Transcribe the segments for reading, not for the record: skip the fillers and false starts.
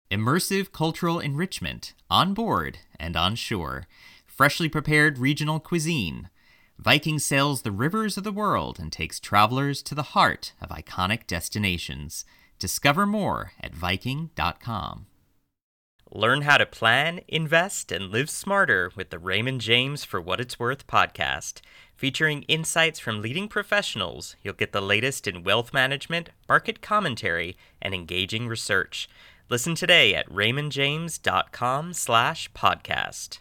Immersive cultural enrichment, on board and on shore. Freshly prepared regional cuisine. Viking sails the rivers of the world and takes travelers to the heart of iconic destinations. Discover more at Viking.com. Learn how to plan, invest, and live smarter with the Raymond James For What It's Worth podcast. Featuring insights from leading professionals, you'll get the latest in wealth management, market commentary, and engaging research. Listen today at raymondjames.com/podcast.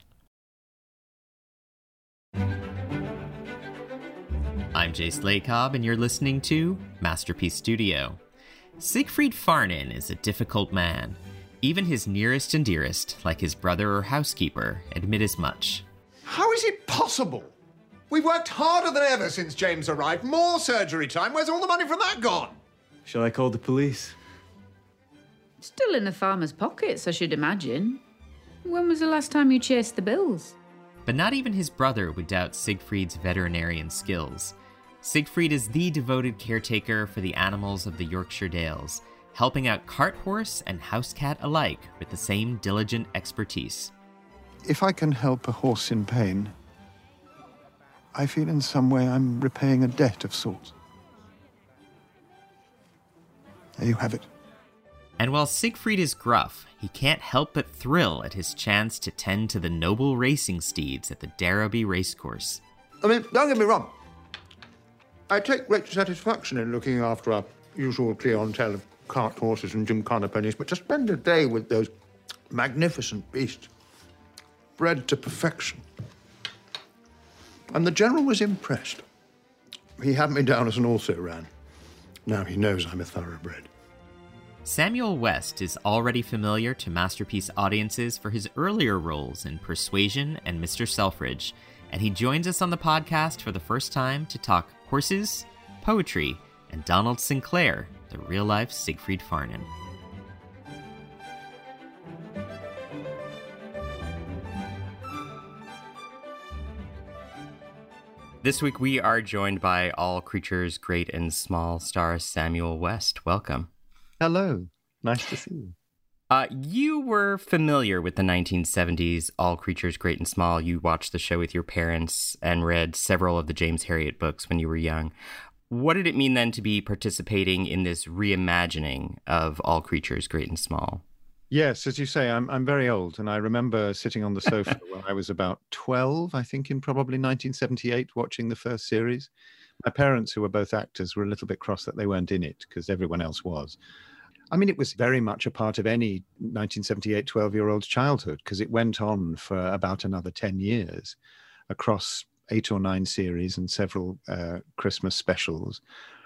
I'm Jace Lacob, and you're listening to Masterpiece Studio. Siegfried Farnin is a difficult man. Even his nearest and dearest, like his brother or housekeeper, admit as much. How is it possible? We've worked harder than ever since James arrived. More surgery time. Where's all the money from that gone? Shall I call the police? Still in the farmer's pockets, I should imagine. When was the last time you chased the bills? But not even his brother would doubt Siegfried's veterinarian skills. Siegfried is the devoted caretaker for the animals of the Yorkshire Dales, helping out cart horse and house cat alike with the same diligent expertise. If I can help a horse in pain, I feel in some way I'm repaying a debt of sorts. There you have it. And while Siegfried is gruff, he can't help but thrill at his chance to tend to the noble racing steeds at the Darrowby racecourse. I mean, don't get me wrong. I take great satisfaction in looking after our usual clientele of cart horses and gymkhana ponies, but to spend a day with those magnificent beasts, bred to perfection. And the General was impressed. He had me down as an also-ran. Now he knows I'm a thoroughbred. Samuel West is already familiar to Masterpiece audiences for his earlier roles in Persuasion and Mr. Selfridge, and he joins us on the podcast for the first time to talk horses, poetry, and Donald Sinclair, the real-life Siegfried Farnin. This week we are joined by All Creatures Great and Small star Samuel West. Welcome. Hello. Nice to see you. You were familiar with the 1970s All Creatures Great and Small. You watched the show with your parents and read several of the James Herriot books when you were young. What did it mean then to be participating in this reimagining of All Creatures Great and Small? Yes, as you say, I'm very old, and I remember sitting on the sofa when I was about 12, I think, in probably 1978, watching the first series. My parents, who were both actors, were a little bit cross that they weren't in it, because everyone else was. I mean, it was very much a part of any 1978 12-year-old's childhood, because it went on for about another 10 years across 8 or 9 series and several Christmas specials.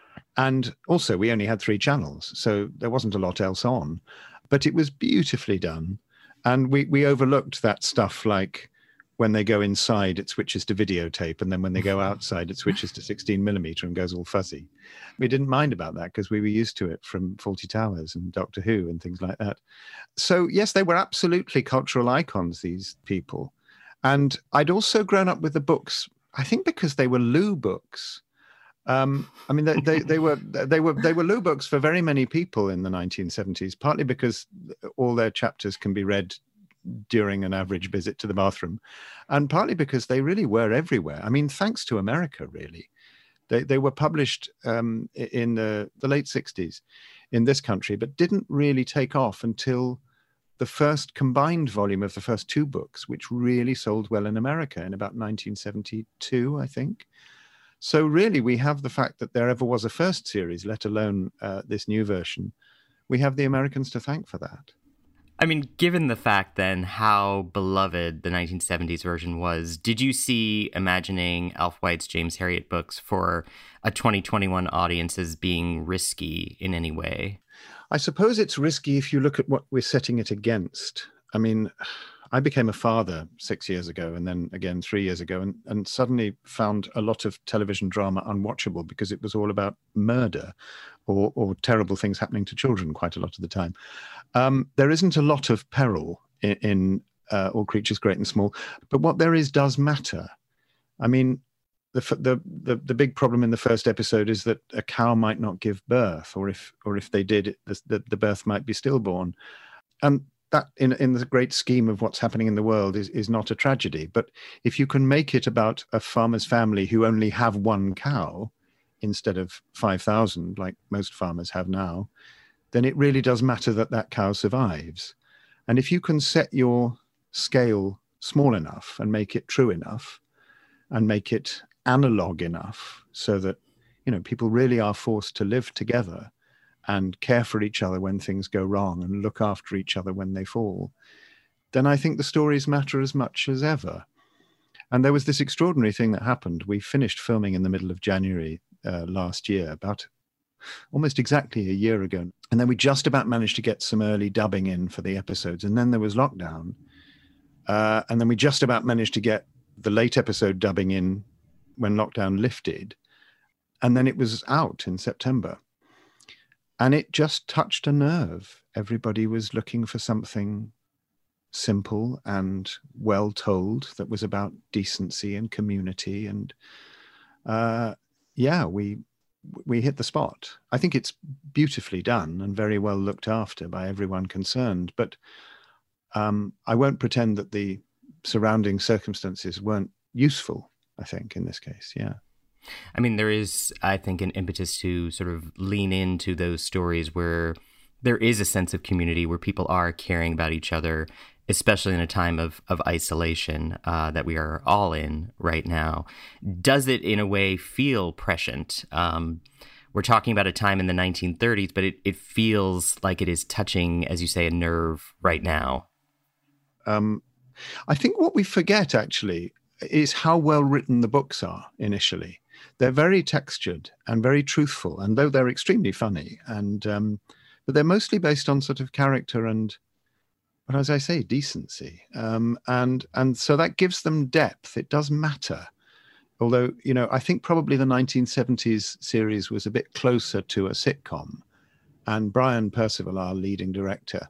And also, we only had 3 channels, so there wasn't a lot else on. But it was beautifully done. And we overlooked that stuff like when they go inside, it switches to videotape. And then when they go outside, it switches to 16 millimeter and goes all fuzzy. We didn't mind about that because we were used to it from Fawlty Towers and Doctor Who and things like that. So, yes, they were absolutely cultural icons, these people. And I'd also grown up with the books, I think because they were Lou books. I mean, they were Lou books for very many people in the 1970s, partly because all their chapters can be read during an average visit to the bathroom, and partly because they really were everywhere. I mean, thanks to America, really. They were published in the late 60s in this country, but didn't really take off until the first combined volume of the first 2 books, which really sold well in America in about 1972, I think. So really, we have the fact that there ever was a first series, let alone this new version. We have the Americans to thank for that. I mean, given the fact then how beloved the 1970s version was, did you see imagining Alf White's James Herriot books for a 2021 audience as being risky in any way? I suppose it's risky if you look at what we're setting it against. I mean, I became a father 6 years ago and then again 3 years ago and suddenly found a lot of television drama unwatchable because it was all about murder or terrible things happening to children quite a lot of the time. There isn't a lot of peril in All Creatures Great and Small, but what there is does matter. I mean, the big problem in the first episode is that a cow might not give birth, or if they did, the birth might be stillborn. And that, in the great scheme of what's happening in the world, is not a tragedy. But if you can make it about a farmer's family who only have one cow instead of 5,000, like most farmers have now, then it really does matter that that cow survives. And if you can set your scale small enough and make it true enough and make it analog enough so that, people really are forced to live together and care for each other when things go wrong and look after each other when they fall, then I think the stories matter as much as ever. And there was this extraordinary thing that happened. We finished filming in the middle of January last year, about almost exactly a year ago. And then we just about managed to get some early dubbing in for the episodes. And then there was lockdown. And then we just about managed to get the late episode dubbing in when lockdown lifted. And then it was out in September. And it just touched a nerve. Everybody was looking for something simple and well told that was about decency and community. And we hit the spot. I think it's beautifully done and very well looked after by everyone concerned. But I won't pretend that the surrounding circumstances weren't useful, I think, in this case. Yeah. I mean, there is, I think, an impetus to sort of lean into those stories where there is a sense of community, where people are caring about each other, especially in a time of isolation that we are all in right now. Does it, in a way, feel prescient? We're talking about a time in the 1930s, but it feels like it is touching, as you say, a nerve right now. I think what we forget, actually, is how well written the books are initially. They're very textured and very truthful, and though they're extremely funny, and but they're mostly based on sort of character and, but as I say, decency. And so that gives them depth. It does matter. Although, I think probably the 1970s series was a bit closer to a sitcom. And Brian Percival, our leading director,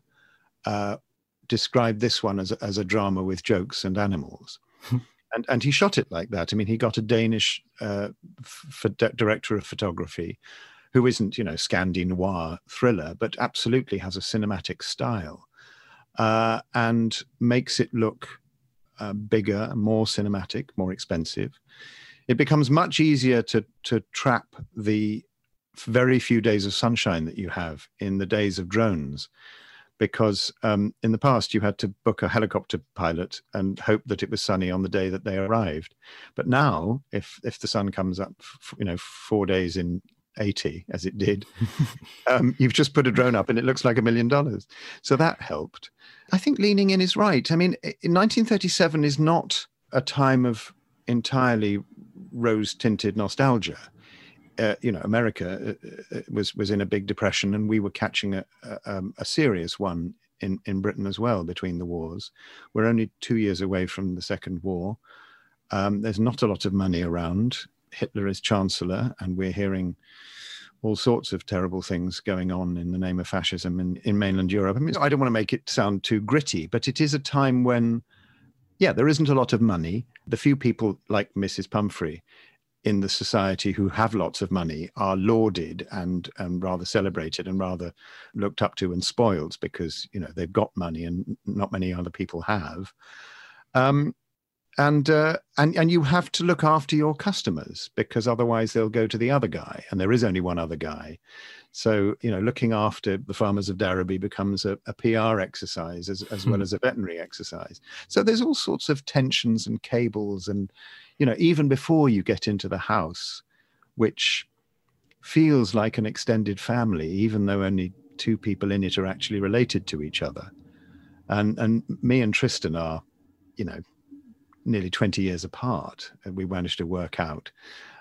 described this one as a drama with jokes and animals. And he shot it like that. I mean, he got a Danish director of photography who isn't, Scandi noir thriller, but absolutely has a cinematic style and makes it look bigger, more cinematic, more expensive. It becomes much easier to trap the very few days of sunshine that you have in the days of drones. Because in the past, you had to book a helicopter pilot and hope that it was sunny on the day that they arrived. But now, if the sun comes up, 4 days in 80, as it did, you've just put a drone up and it looks like $1 million. So that helped. I think leaning in is right. I mean, in 1937 is not a time of entirely rose-tinted nostalgia. America was in a big depression, and we were catching a serious one in Britain as well between the wars. We're only 2 years away from the Second War. There's not a lot of money around. Hitler is chancellor, and we're hearing all sorts of terrible things going on in the name of fascism in mainland Europe. I mean, I don't want to make it sound too gritty, but it is a time when, there isn't a lot of money. The few people like Mrs. Pumphrey in the society who have lots of money are lauded and rather celebrated and rather looked up to and spoiled because, they've got money and not many other people have. And you have to look after your customers because otherwise they'll go to the other guy, and there is only one other guy. So, looking after the farmers of Darrowby becomes a PR exercise as well as a veterinary exercise. So there's all sorts of tensions and cables and, even before you get into the house, which feels like an extended family, even though only 2 people in it are actually related to each other. And me and Tristan are, nearly 20 years apart, and we managed to work out.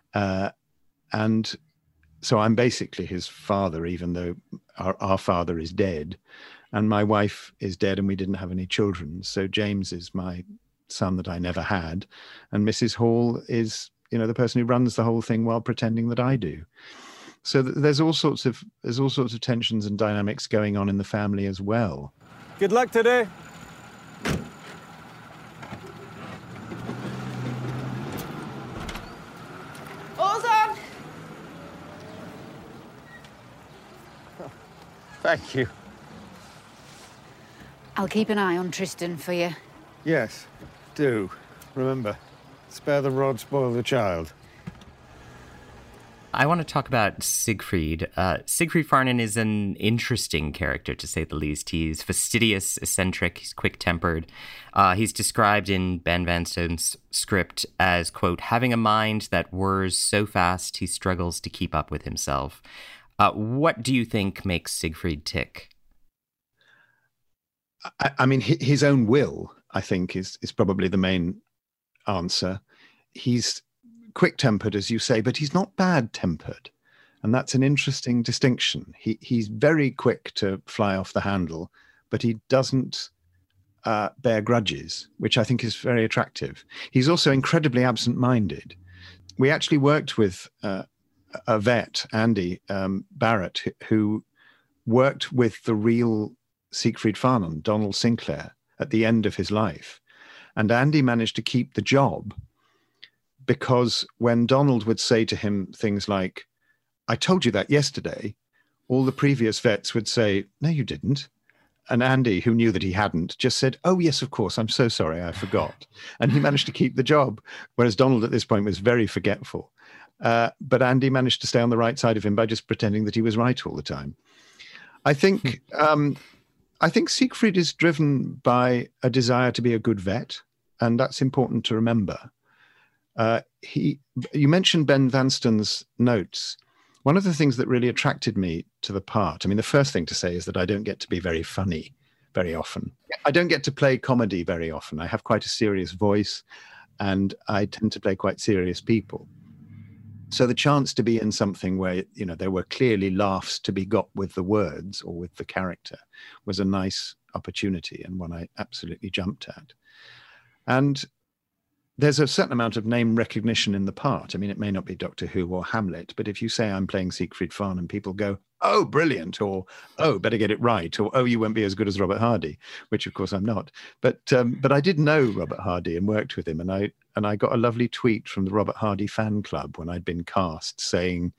And so I'm basically his father, even though our father is dead, and my wife is dead and we didn't have any children. So James is my son that I never had, and Mrs. Hall is, the person who runs the whole thing while pretending that I do. So there's all sorts of tensions and dynamics going on in the family as well. Good luck today. Ozan! Thank you. I'll keep an eye on Tristan for you. Yes, do. Remember, spare the rod, spoil the child. I want to talk about Siegfried. Siegfried Farnan is an interesting character, to say the least. He's fastidious, eccentric, he's quick-tempered. He's described in Ben Vanstone's script as, quote, having a mind that whirs so fast he struggles to keep up with himself. What do you think makes Siegfried tick? I mean, his own will, I think, is probably the main answer. He's quick-tempered, as you say, but he's not bad-tempered. And that's an interesting distinction. He's very quick to fly off the handle, but he doesn't bear grudges, which I think is very attractive. He's also incredibly absent-minded. We actually worked with a vet, Andy Barrett, who worked with the real Siegfried Farnan, Donald Sinclair, at the end of his life. And Andy managed to keep the job because when Donald would say to him things like, I told you that yesterday, all the previous vets would say, no, you didn't. And Andy, who knew that he hadn't, just said, oh, yes, of course, I'm so sorry, I forgot. And he managed to keep the job, whereas Donald at this point was very forgetful. But Andy managed to stay on the right side of him by just pretending that he was right all the time. I think Siegfried is driven by a desire to be a good vet, and that's important to remember. You mentioned Ben Vanstone's notes. One of the things that really attracted me to the part, I mean, the first thing to say is that I don't get to be very funny very often. I don't get to play comedy very often. I have quite a serious voice, and I tend to play quite serious people. So the chance to be in something where, you know, there were clearly laughs to be got with the words or with the character was a nice opportunity, and one I absolutely jumped at. And there's a certain amount of name recognition in the part. I mean, it may not be Doctor Who or Hamlet, but if you say I'm playing Siegfried Farnan, people go, oh, brilliant, or, oh, better get it right, or, oh, you won't be as good as Robert Hardy, which of course I'm not. But I did know Robert Hardy and worked with him, and I got a lovely tweet from the Robert Hardy fan club when I'd been cast saying,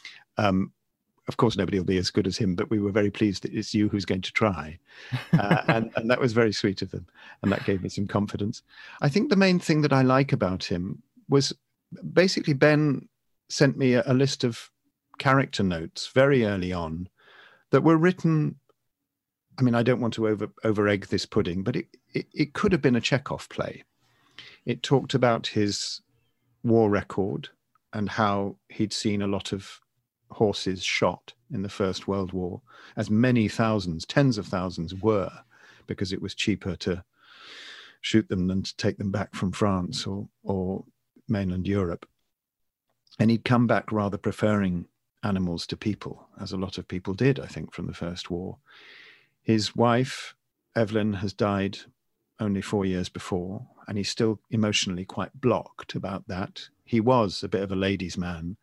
of course, nobody will be as good as him, but we were very pleased that it's you who's going to try. And that was very sweet of them. And that gave me some confidence. I think the main thing that I like about him was basically Ben sent me a list of character notes very early on that were written. I mean, I don't want to over-egg this pudding, but it could have been a Chekhov play. It talked about his war record and how he'd seen a lot of horses shot in the First World War, as many thousands, tens of thousands were, because it was cheaper to shoot them than to take them back from France or mainland Europe. And he'd come back rather preferring animals to people, as a lot of people did, I think, from the First War. His wife, Evelyn, has died only 4 years before, and he's still emotionally quite blocked about that. He was a bit of a ladies' man,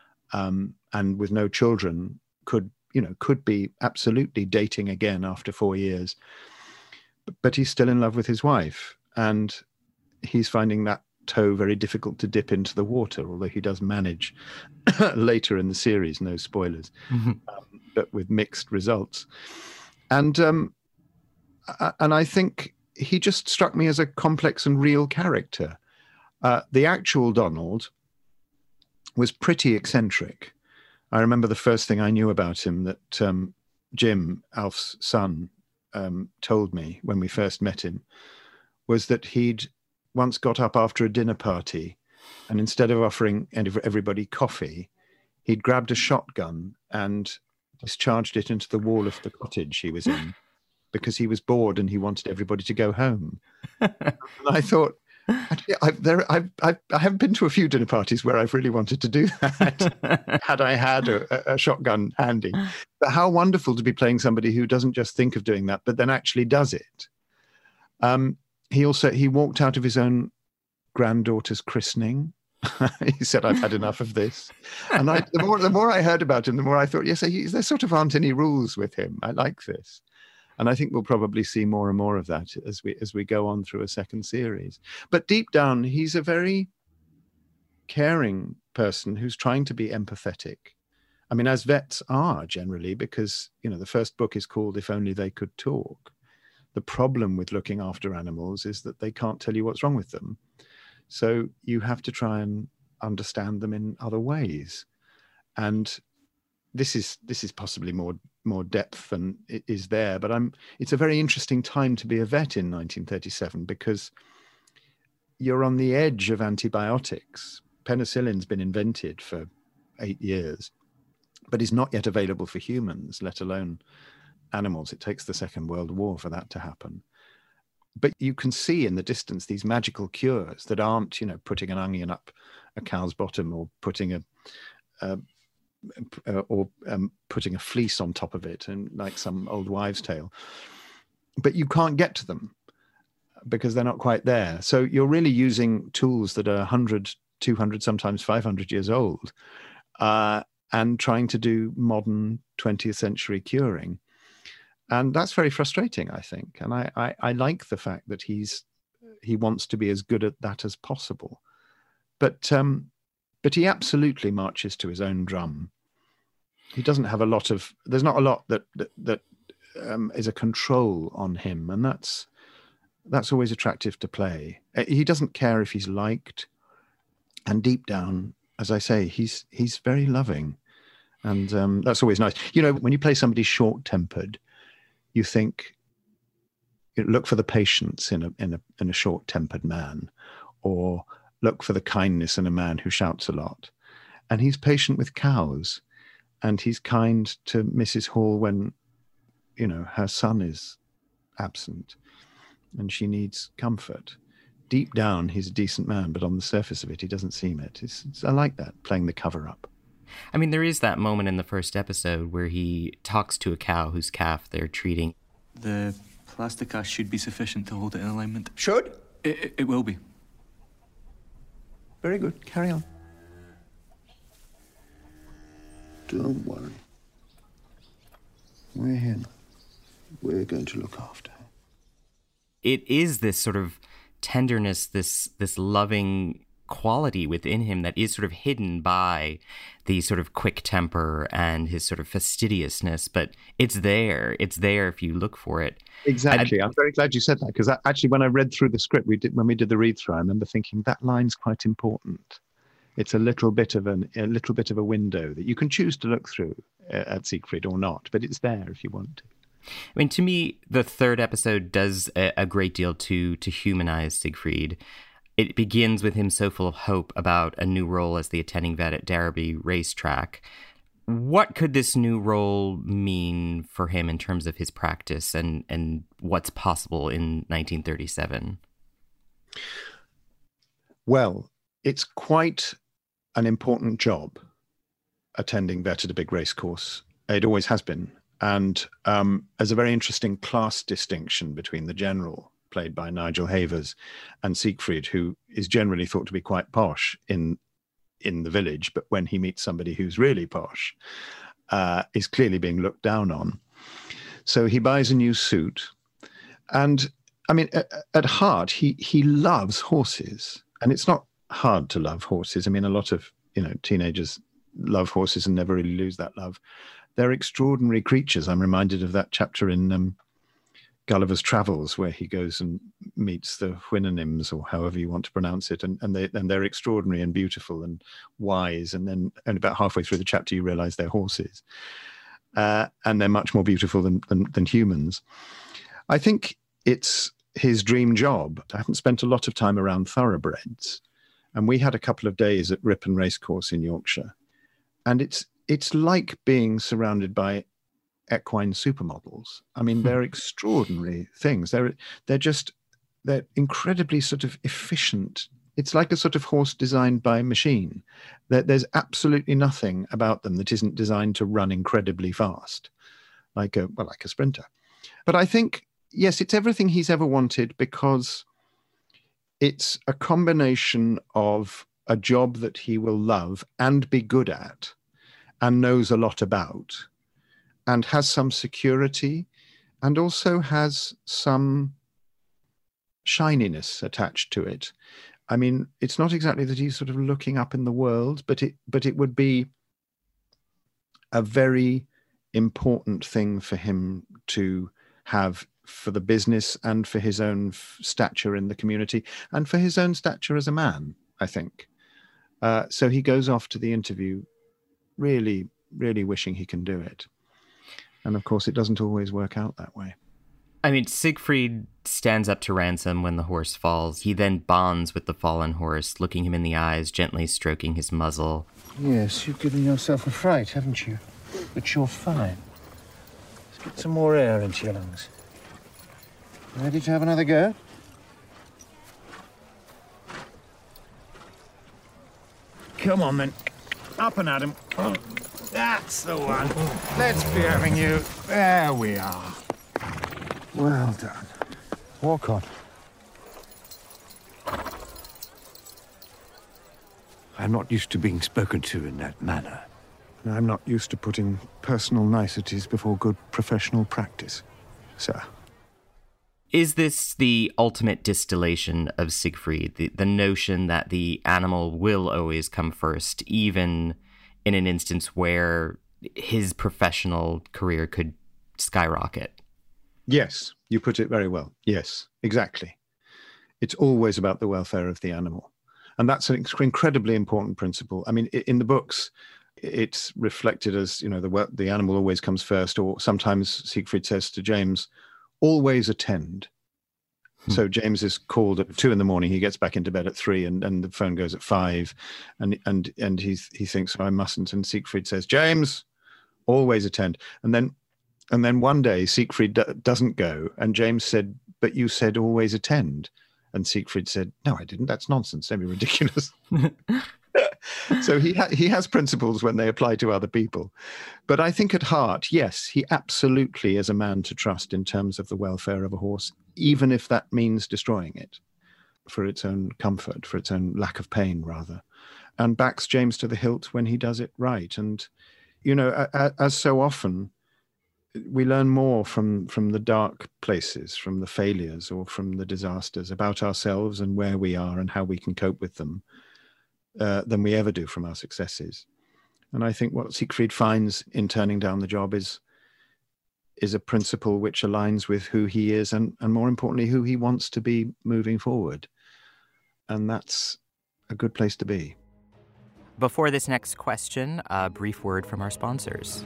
and with no children, could be absolutely dating again after 4 years. But he's still in love with his wife, and he's finding that toe very difficult to dip into the water, although he does manage later in the series, no spoilers, but with mixed results. And I think he just struck me as a complex and real character. The actual Donald was pretty eccentric. I remember the first thing I knew about him that Jim, Alf's son, told me when we first met him was that he'd once got up after a dinner party, and instead of offering everybody coffee, he'd grabbed a shotgun and discharged it into the wall of the cottage he was in because he was bored and he wanted everybody to go home. And I thought, I haven't been to a few dinner parties where I've really wanted to do that, had I had a shotgun handy. But how wonderful to be playing somebody who doesn't just think of doing that, but then actually does it. He walked out of his own granddaughter's christening. He said, I've had enough of this. And the more I heard about him, the more I thought, yes, there sort of aren't any rules with him. I like this. And I think we'll probably see more and more of that as we go on through a second series. But deep down, he's a very caring person who's trying to be empathetic. I mean, as vets are generally, because, the first book is called If Only They Could Talk. the problem with looking after animals is that they can't tell you what's wrong with them. So you have to try and understand them in other ways. And this is possibly more depth than it is there, but it's a very interesting time to be a vet in 1937 because you're on the edge of antibiotics. Penicillin's been invented for 8 years, but is not yet available for humans, let alone animals. It takes the Second World War for that to happen. But you can see in the distance these magical cures that aren't, putting an onion up a cow's bottom or putting putting a fleece on top of it, and like some old wives' tale. But you can't get to them because they're not quite there. So you're really using tools that are 100, 200, sometimes 500 years old, and trying to do modern 20th century curing. And that's very frustrating, I think. And I like the fact that he wants to be as good at that as possible. But he absolutely marches to his own drum. He doesn't have there's not a lot that is a control on him. And that's always attractive to play. He doesn't care if he's liked. And deep down, as I say, he's very loving. And that's always nice. When you play somebody short-tempered, you think, look for the patience in a short-tempered man, or look for the kindness in a man who shouts a lot. And he's patient with cows, and he's kind to Mrs. Hall when, her son is absent and she needs comfort. Deep down, he's a decent man, but on the surface of it, he doesn't seem it. I like that, playing the cover-up. I mean, there is that moment in the first episode where he talks to a cow whose calf they're treating. The plastica should be sufficient to hold it in alignment. Should? It will be. Very good. Carry on. Don't worry. We're here. We're going to look after her. It is this sort of tenderness, this loving quality within him that is sort of hidden by the sort of quick temper and his sort of fastidiousness, but it's there if you look for it. Exactly. I'm very glad you said that, because actually when I read through the script when we did the read through, I remember thinking that line's quite important. It's a little bit of a window that you can choose to look through at Siegfried or not, but it's there if you want to. I mean, to me, the third episode does a great deal to humanize Siegfried. It begins with him so full of hope about a new role as the attending vet at Derby Racetrack. What could this new role mean for him in terms of his practice and what's possible in 1937? Well, it's quite an important job, attending vet at a big race course. It always has been. And there's a very interesting class distinction between the general, played by Nigel Havers, and Siegfried, who is generally thought to be quite posh in the village, but when he meets somebody who's really posh, is clearly being looked down on. So he buys a new suit. And I mean, at heart, he loves horses. And it's not hard to love horses. I mean, a lot of, teenagers love horses and never really lose that love. They're extraordinary creatures. I'm reminded of that chapter in Gulliver's Travels, where he goes and meets the Houyhnhnms, or however you want to pronounce it, and they're extraordinary and beautiful and wise. And then only about halfway through the chapter, you realise they're horses, and they're much more beautiful than humans. I think it's his dream job. I haven't spent a lot of time around thoroughbreds, and we had a couple of days at Ripon Racecourse in Yorkshire, and it's like being surrounded by equine supermodels. I mean, they're extraordinary things. They're incredibly sort of efficient. It's like a sort of horse designed by machine. There's absolutely nothing about them that isn't designed to run incredibly fast, like a sprinter. But I think, yes, it's everything he's ever wanted, because it's a combination of a job that he will love and be good at and knows a lot about, and has some security, and also has some shininess attached to it. I mean, it's not exactly that he's sort of looking up in the world, but it would be a very important thing for him to have for the business and for his own stature in the community and for his own stature as a man, I think. So he goes off to the interview really, really wishing he can do it. And of course, it doesn't always work out that way. I mean, Siegfried stands up to Ransom when the horse falls. He then bonds with the fallen horse, looking him in the eyes, gently stroking his muzzle. Yes, you've given yourself a fright, haven't you? But you're fine. Let's get some more air into your lungs. Ready to have another go? Come on, then. Up and at him. That's the one. Let's be having you. There we are. Well done. Walk on. I'm not used to being spoken to in that manner. I'm not used to putting personal niceties before good professional practice, sir. Is this the ultimate distillation of Siegfried, the notion that the animal will always come first, even in an instance where his professional career could skyrocket? Yes, you put it very well. Yes, exactly. It's always about the welfare of the animal. And that's an incredibly important principle. I mean, in the books, it's reflected as, the animal always comes first, or sometimes Siegfried says to James, always attend. So James is called at 2 a.m. He gets back into bed at 3, and the phone goes at 5, and he thinks, I mustn't. And Siegfried says, James, always attend. And then one day Siegfried doesn't go, and James said, but you said always attend. And Siegfried said, no, I didn't. That's nonsense. Don't be ridiculous. So he has principles when they apply to other people. But I think at heart, yes, he absolutely is a man to trust in terms of the welfare of a horse, even if that means destroying it for its own comfort, for its own lack of pain, rather, and backs James to the hilt when he does it right. And, as so often, we learn more from the dark places, from the failures or from the disasters about ourselves and where we are and how we can cope with them than we ever do from our successes. And I think what Siegfried finds in turning down the job is a principle which aligns with who he is and more importantly, who he wants to be moving forward. And that's a good place to be. Before this next question, a brief word from our sponsors.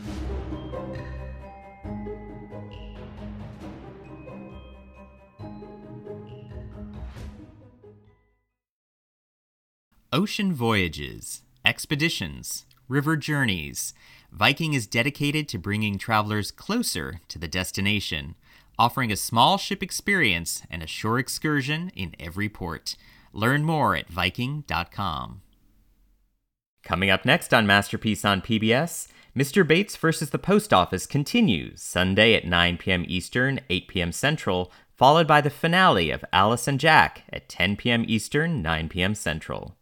Ocean voyages, expeditions, river journeys. Viking is dedicated to bringing travelers closer to the destination, offering a small ship experience and a shore excursion in every port. Learn more at Viking.com. Coming up next on Masterpiece on PBS, Mr. Bates vs. the Post Office continues Sunday at 9 p.m. Eastern, 8 p.m. Central, followed by the finale of Alice and Jack at 10 p.m. Eastern, 9 p.m. Central.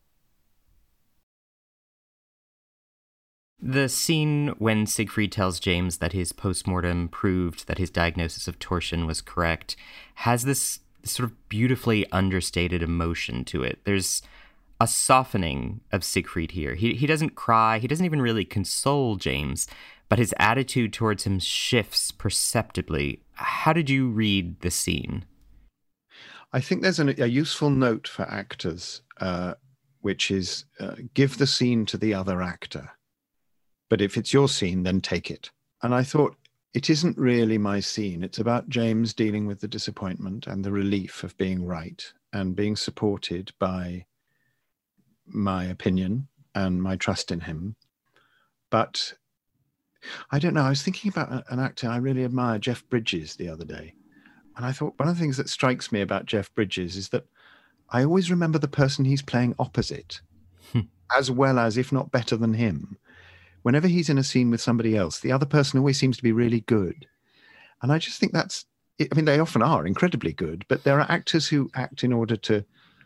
The scene when Siegfried tells James that his postmortem proved that his diagnosis of torsion was correct has this sort of beautifully understated emotion to it. There's a softening of Siegfried here. He doesn't cry. He doesn't even really console James, but his attitude towards him shifts perceptibly. How did you read the scene? I think there's a useful note for actors, which is give the scene to the other actor. But if it's your scene, then take it. And I thought, it isn't really my scene. It's about James dealing with the disappointment and the relief of being right and being supported by my opinion and my trust in him. But I don't know. I was thinking about an actor I really admire, Jeff Bridges, the other day. And I thought one of the things that strikes me about Jeff Bridges is that I always remember the person he's playing opposite, as well as, if not better than him. Whenever he's in a scene with somebody else, the other person always seems to be really good. And I just think they often are incredibly good, but there are actors who act in order to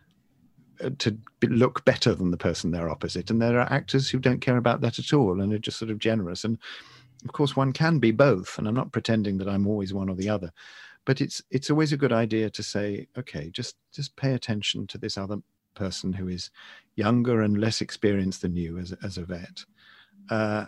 look better than the person they're opposite. And there are actors who don't care about that at all and are just sort of generous. And of course, one can be both. And I'm not pretending that I'm always one or the other. But it's always a good idea to say, okay, just pay attention to this other person who is younger and less experienced than you as a vet.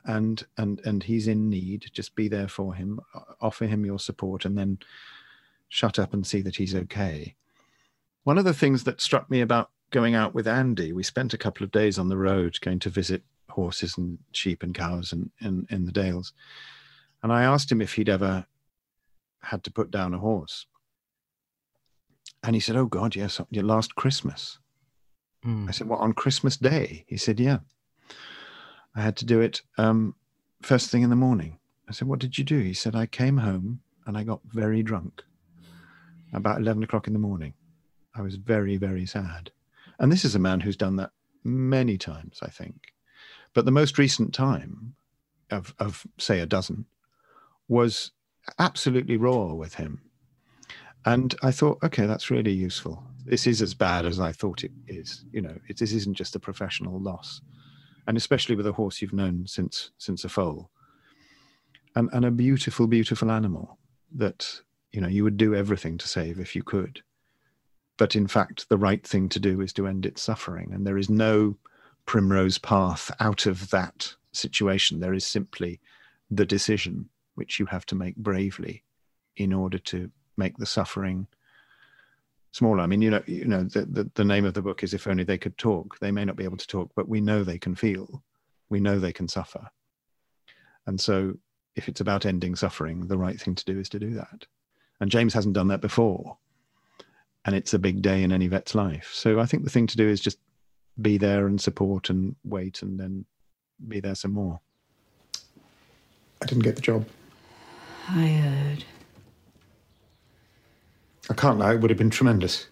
And he's in need. Just be there for him, offer him your support, and then shut up and see that he's okay. One of the things that struck me about going out with Andy, we spent a couple of days on the road going to visit horses and sheep and cows in the Dales. And I asked him if he'd ever had to put down a horse. And he said, oh God, yes, last Christmas. I said, what, on Christmas Day? He said, yeah. I had to do it first thing in the morning. I said, what did you do? He said, I came home and I got very drunk. About 11 o'clock in the morning. I was very, very sad. And this is a man who's done that many times, I think. But the most recent time of say a dozen was absolutely raw with him. And I thought, okay, that's really useful. This is as bad as I thought it is. You know, this isn't just a professional loss. And especially with a horse you've known since a foal. And a beautiful, beautiful animal that, you know, you would do everything to save if you could. But in fact, the right thing to do is to end its suffering. And there is no primrose path out of that situation. There is simply the decision which you have to make bravely in order to make the suffering smaller. I mean, the name of the book is If Only They Could Talk. They may not be able to talk, but we know they can feel. We know they can suffer. And so if it's about ending suffering, the right thing to do is to do that. And James hasn't done that before. And it's a big day in any vet's life. So I think the thing to do is just be there and support and wait and then be there some more. I didn't get the job. I heard. I can't lie, it would have been tremendous.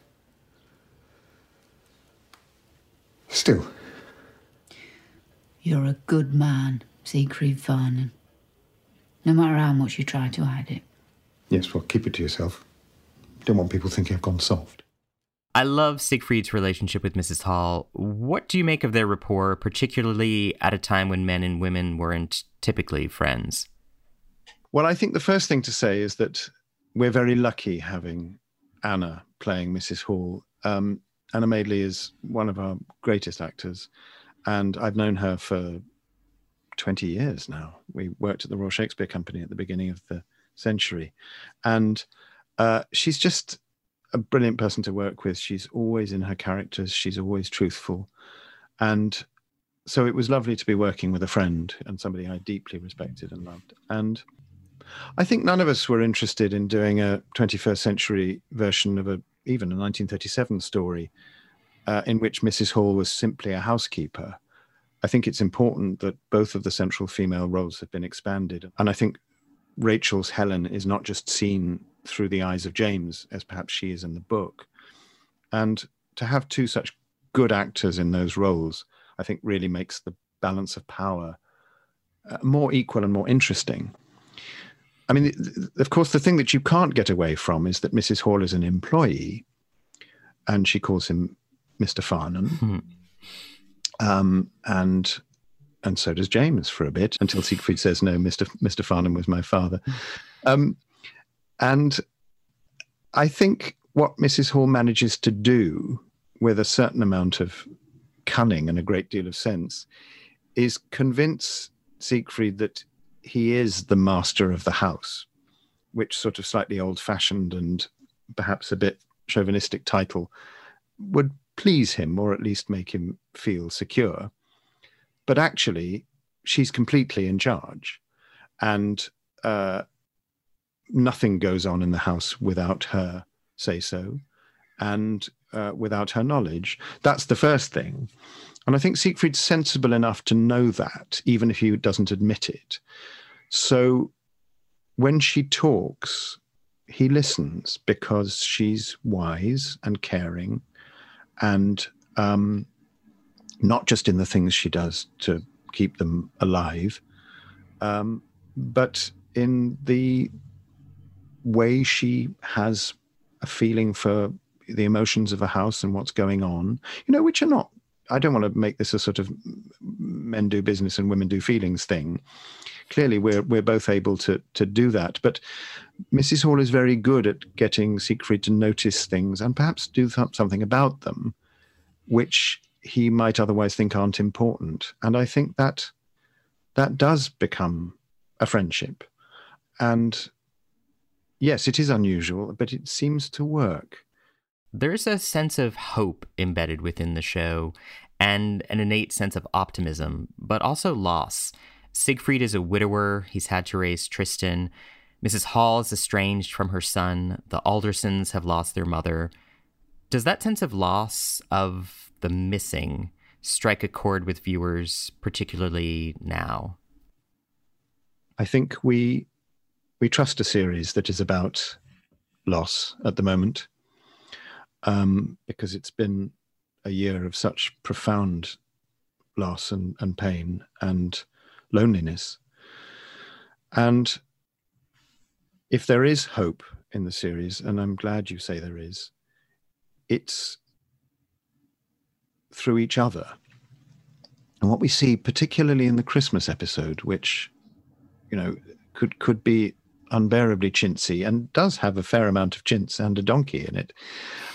Still. You're a good man, Siegfried Farnan. No matter how much you try to hide it. Yes, well, keep it to yourself. Don't want people thinking I've gone soft. I love Siegfried's relationship with Mrs. Hall. What do you make of their rapport, particularly at a time when men and women weren't typically friends? Well, I think the first thing to say is that we're very lucky having Anna playing Mrs. Hall. Anna Madeley is one of our greatest actors, and I've known her for 20 years now. We worked at the Royal Shakespeare Company at the beginning of the century, and she's just a brilliant person to work with. She's always in her characters. She's always truthful. And so it was lovely to be working with a friend and somebody I deeply respected and loved. And I think none of us were interested in doing a 21st century version of even a 1937 story in which Mrs. Hall was simply a housekeeper. I think it's important that both of the central female roles have been expanded. And I think Rachel's Helen is not just seen through the eyes of James, as perhaps she is in the book. And to have two such good actors in those roles, I think really makes the balance of power more equal and more interesting. I mean, of course, the thing that you can't get away from is that Mrs. Hall is an employee, and she calls him Mr. Farnan. And so does James for a bit, until Siegfried says, no, Mr. Farnan was my father. And I think what Mrs. Hall manages to do with a certain amount of cunning and a great deal of sense is convince Siegfried that he is the master of the house, which sort of slightly old-fashioned and perhaps a bit chauvinistic title would please him, or at least make him feel secure. But actually, she's completely in charge. And nothing goes on in the house without her say-so and without her knowledge. That's the first thing. And I think Siegfried's sensible enough to know that, even if he doesn't admit it. So when she talks, he listens because she's wise and caring, and not just in the things she does to keep them alive, but in the way she has a feeling for the emotions of a house and what's going on, which are not, I don't want to make this a sort of men do business and women do feelings thing. Clearly, we're both able to do that. But Mrs. Hall is very good at getting Siegfried to notice things and perhaps do something about them, which he might otherwise think aren't important. And I think that does become a friendship. And yes, it is unusual, but it seems to work. There's a sense of hope embedded within the show and an innate sense of optimism, but also loss. Siegfried is a widower. He's had to raise Tristan. Mrs. Hall is estranged from her son. The Aldersons have lost their mother. Does that sense of loss, of the missing, strike a chord with viewers, particularly now? I think we trust a series that is about loss at the moment, because it's been a year of such profound loss and pain and loneliness. And if there is hope in the series, and I'm glad you say there is, it's through each other. And what we see, particularly in the Christmas episode, which, you know, could be unbearably chintzy and does have a fair amount of chintz and a donkey in it.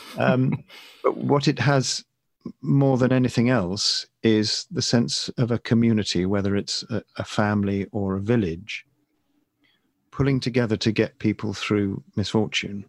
But what it has more than anything else is the sense of a community, whether it's a family or a village, pulling together to get people through misfortune.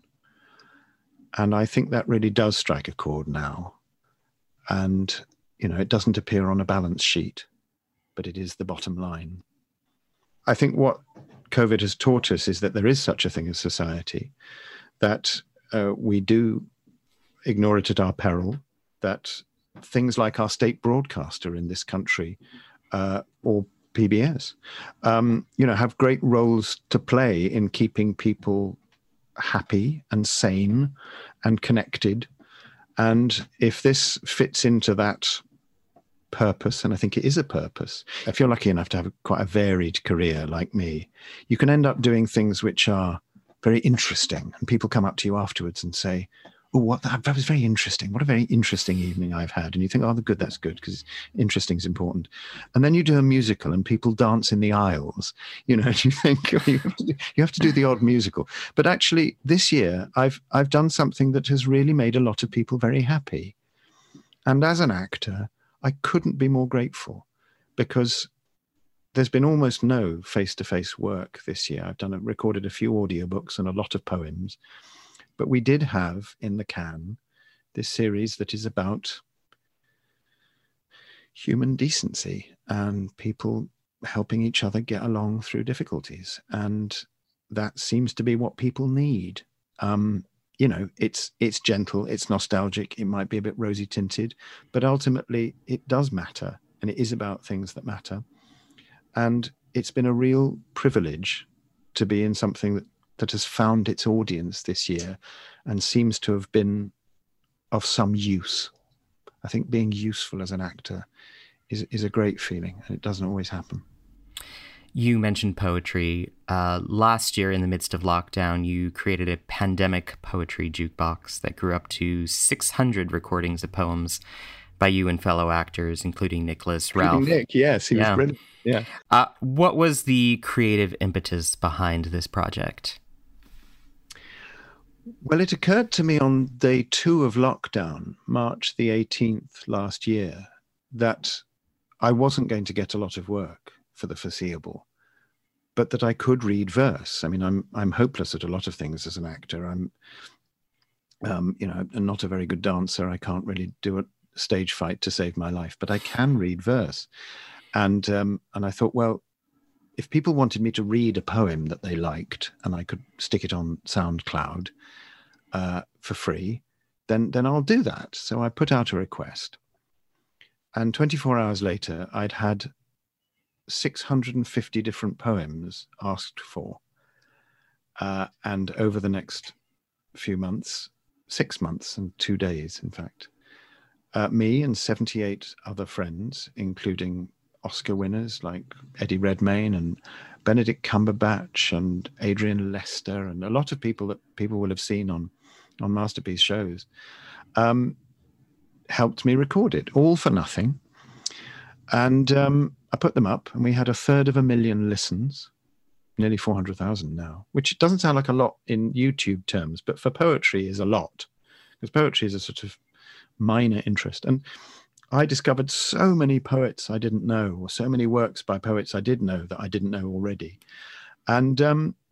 And I think that really does strike a chord now. And, you know, it doesn't appear on a balance sheet, but it is the bottom line. I think what COVID has taught us is that there is such a thing as society, that we do ignore it at our peril, that things like our state broadcaster in this country, or PBS, you know, have great roles to play in keeping people happy and sane and connected. And if this fits into that purpose, and I think it is a purpose, if you're lucky enough to have quite a varied career like me, you can end up doing things which are very interesting, and people come up to you afterwards and say, oh, that was very interesting. What a very interesting evening I've had. And you think, oh, good, that's good, because interesting is important. And then you do a musical and people dance in the aisles, you know, and you think, oh, you have to do the odd musical. But actually, this year, I've done something that has really made a lot of people very happy. And as an actor, I couldn't be more grateful, because there's been almost no face-to-face work this year. I've recorded a few audiobooks and a lot of poems. But we did have in the can this series that is about human decency and people helping each other get along through difficulties. And that seems to be what people need. You know, it's gentle, it's nostalgic, it might be a bit rosy tinted, but ultimately it does matter, and it is about things that matter. And it's been a real privilege to be in something that has found its audience this year and seems to have been of some use. I think being useful as an actor is a great feeling, and it doesn't always happen. You mentioned poetry. Last year, in the midst of lockdown, you created a pandemic poetry jukebox that grew up to 600 recordings of poems by you and fellow actors, including Nicholas Ralph. Nick, yes, he was brilliant. Yeah. What was the creative impetus behind this project? Well, it occurred to me on day 2 of lockdown, March the 18th last year, that I wasn't going to get a lot of work for the foreseeable, but that I could read verse. I mean, I'm hopeless at a lot of things as an actor. I'm, you know, not a very good dancer. I can't really do a stage fight to save my life, but I can read verse. And I thought, well, if people wanted me to read a poem that they liked and I could stick it on SoundCloud for free, then I'll do that. So I put out a request. And 24 hours later, I'd had 650 different poems asked for. And over the next few months, 6 months and 2 days, in fact, me and 78 other friends, including Oscar winners like Eddie Redmayne and Benedict Cumberbatch and Adrian Lester, and a lot of people that people will have seen on Masterpiece shows, helped me record it, all for nothing. And I put them up, and we had 1/3 listens, nearly 400,000 now, which doesn't sound like a lot in YouTube terms, but for poetry is a lot, because poetry is a sort of minor interest. And I discovered so many poets I didn't know, or so many works by poets I did know that I didn't know already. And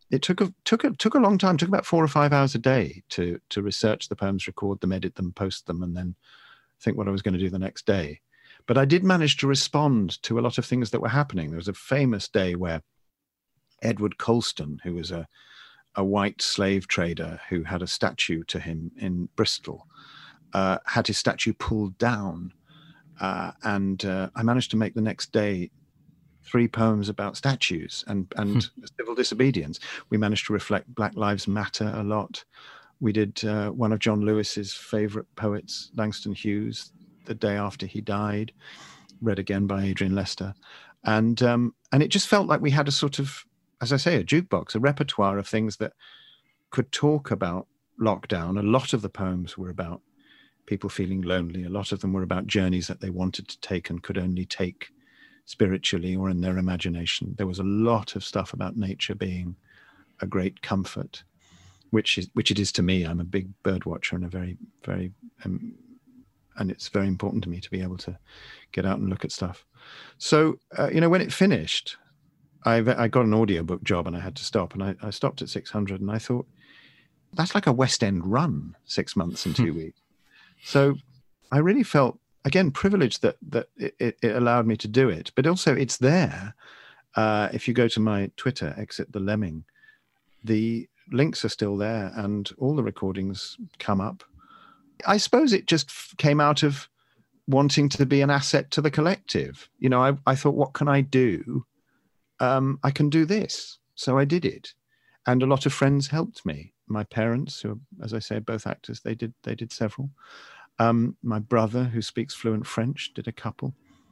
it took a long time. It took about 4 or 5 hours a day to research the poems, record them, edit them, post them, and then think what I was going to do the next day. But I did manage to respond to a lot of things that were happening. There was a famous day where Edward Colston, who was a white slave trader who had a statue to him in Bristol, had his statue pulled down. And I managed to make the next day 3 poems about statues and civil disobedience. We managed to reflect Black Lives Matter a lot. We did one of John Lewis's favorite poets, Langston Hughes, the day after he died, read again by Adrian Lester. And it just felt like we had a sort of, as I say, a jukebox, a repertoire of things that could talk about lockdown. A lot of the poems were about people feeling lonely. A lot of them were about journeys that they wanted to take and could only take spiritually or in their imagination. There was a lot of stuff about nature being a great comfort, which it is to me. I'm a big bird watcher and a very, very, and it's very important to me to be able to get out and look at stuff. So, when it finished, I got an audiobook job and I had to stop, and I stopped at 600, and I thought, that's like a West End run, 6 months and 2 weeks. So I really felt, again, privileged that it allowed me to do it, but also it's there. If you go to my Twitter, Exit the Lemming, the links are still there and all the recordings come up. I suppose it just came out of wanting to be an asset to the collective. I thought, what can I do? I can do this. So I did it. And a lot of friends helped me. My parents, who are, as I say, both actors, they did several. My brother, who speaks fluent French, did a couple.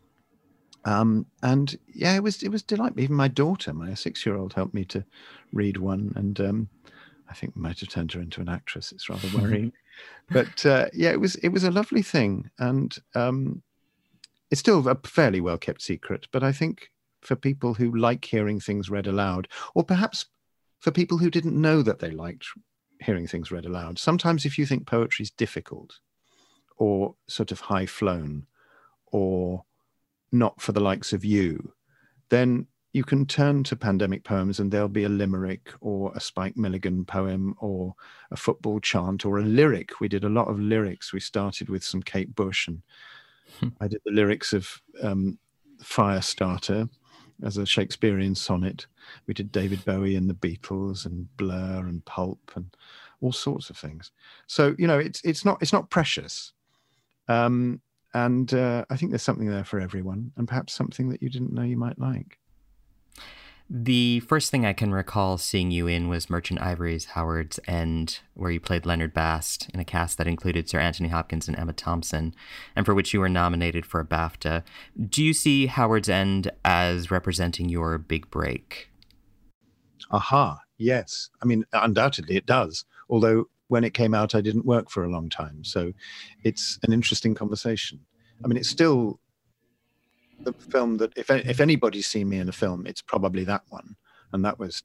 And yeah, it was delightful. Even my daughter, my 6-year-old, helped me to read one. And I think we might have turned her into an actress. It's rather worrying. But yeah, it was a lovely thing. And it's still a fairly well-kept secret. But I think for people who like hearing things read aloud, or perhaps for people who didn't know that they liked hearing things read aloud, sometimes if you think poetry is difficult or sort of high-flown or not for the likes of you, then you can turn to Pandemic Poems and there'll be a limerick or a Spike Milligan poem or a football chant or a lyric. We did a lot of lyrics. We started with some Kate Bush, and I did the lyrics of Firestarter as a Shakespearean sonnet. We did David Bowie and the Beatles and Blur and Pulp and all sorts of things. So, it's not precious. And I think there's something there for everyone, and perhaps something that you didn't know you might like. The first thing I can recall seeing you in was Merchant Ivory's Howard's End, where you played Leonard Bast in a cast that included Sir Anthony Hopkins and Emma Thompson, and for which you were nominated for a BAFTA. Do you see Howard's End as representing your big break? Aha, yes. I mean, undoubtedly it does. Although when it came out, I didn't work for a long time. So it's an interesting conversation. I mean, it's still the film that if anybody's seen me in a film, it's probably that one. And that was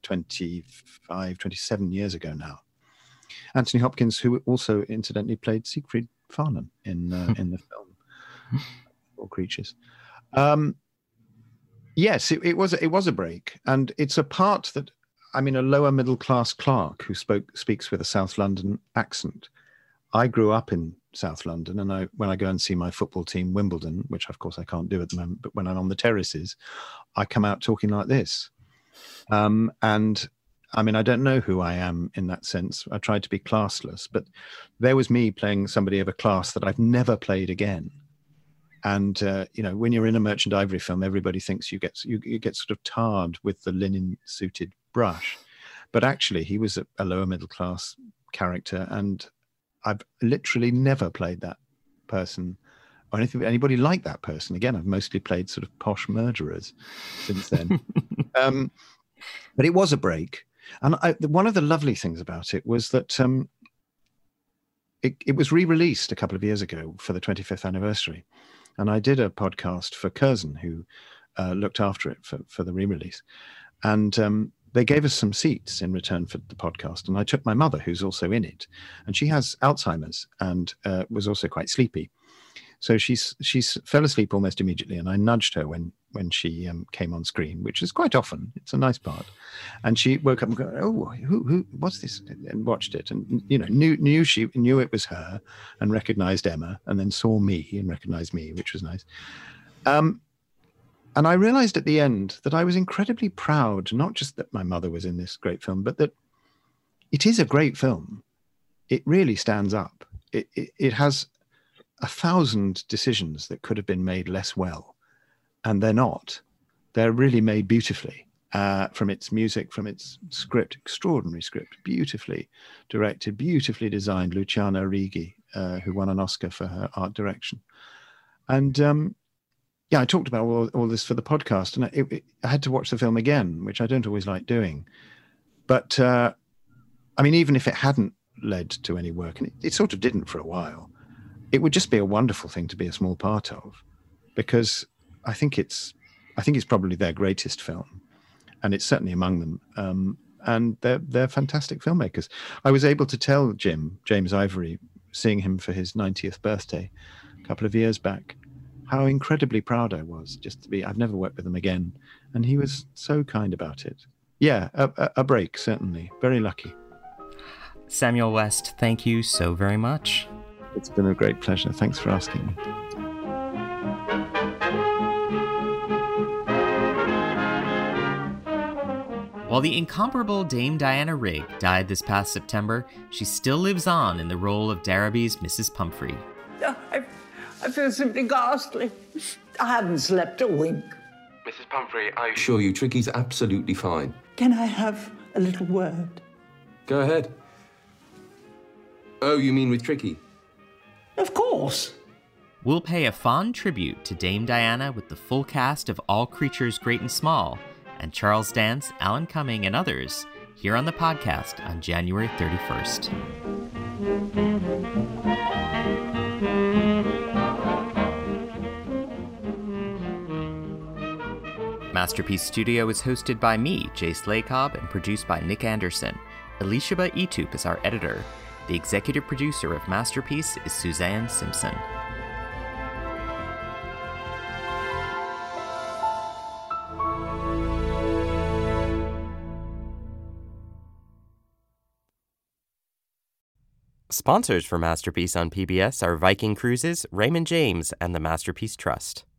27 years ago now. Anthony Hopkins, who also incidentally played Siegfried Farnan in the film Four Creatures. Yes, it was a break. And it's a part that, I mean, a lower middle class clerk who speaks with a South London accent. I grew up in South London, and when I go and see my football team, Wimbledon, which of course I can't do at the moment, but when I'm on the terraces, I come out talking like this. And I mean, I don't know who I am in that sense. I tried to be classless, but there was me playing somebody of a class that I've never played again. And when you're in a Merchant Ivory film, everybody thinks you get sort of tarred with the linen-suited brush, but actually he was a lower middle class character, and I've literally never played that person or anybody like that person again. I've mostly played sort of posh murderers since then. But it was a break, and one of the lovely things about it was that it was re-released a couple of years ago for the 25th anniversary, and I did a podcast for Curzon, who looked after it for the re-release, and they gave us some seats in return for the podcast. And I took my mother, who's also in it, and she has Alzheimer's and was also quite sleepy. So she fell asleep almost immediately, and I nudged her when she came on screen, which is quite often. It's a nice part. And she woke up and go, "Oh, who? What's this?" And watched it, and knew it was her, and recognized Emma, and then saw me and recognized me, which was nice. And I realized at the end that I was incredibly proud, not just that my mother was in this great film, but that it is a great film. It really stands up. It has 1,000 decisions that could have been made less well, and they're not. They're really made beautifully, from its music, from its script, extraordinary script, beautifully directed, beautifully designed. Luciana Righi, who won an Oscar for her art direction. And I talked about all this for the podcast, and I had to watch the film again, which I don't always like doing. But, even if it hadn't led to any work, and it sort of didn't for a while, it would just be a wonderful thing to be a small part of, because I think it's probably their greatest film, and it's certainly among them. And they're fantastic filmmakers. I was able to tell James Ivory, seeing him for his 90th birthday a couple of years back, how incredibly proud I was just to be. I've never worked with him again, and he was so kind about it. Yeah, a break, certainly. Very lucky. Samuel West, thank you so very much. It's been a great pleasure. Thanks for asking me. While the incomparable Dame Diana Rigg died this past September, she still lives on in the role of Daraby's Mrs. Pumphrey. I feel simply ghastly. I haven't slept a wink. Mrs. Pumphrey, I assure you, Tricky's absolutely fine. Can I have a little word? Go ahead. Oh, you mean with Tricky? Of course. We'll pay a fond tribute to Dame Diana with the full cast of All Creatures Great and Small, and Charles Dance, Alan Cumming, and others here on the podcast on January 31st. Masterpiece Studio is hosted by me, Jace Lacob, and produced by Nick Anderson. Elishaba Etup is our editor. The executive producer of Masterpiece is Suzanne Simpson. Sponsors for Masterpiece on PBS are Viking Cruises, Raymond James, and the Masterpiece Trust.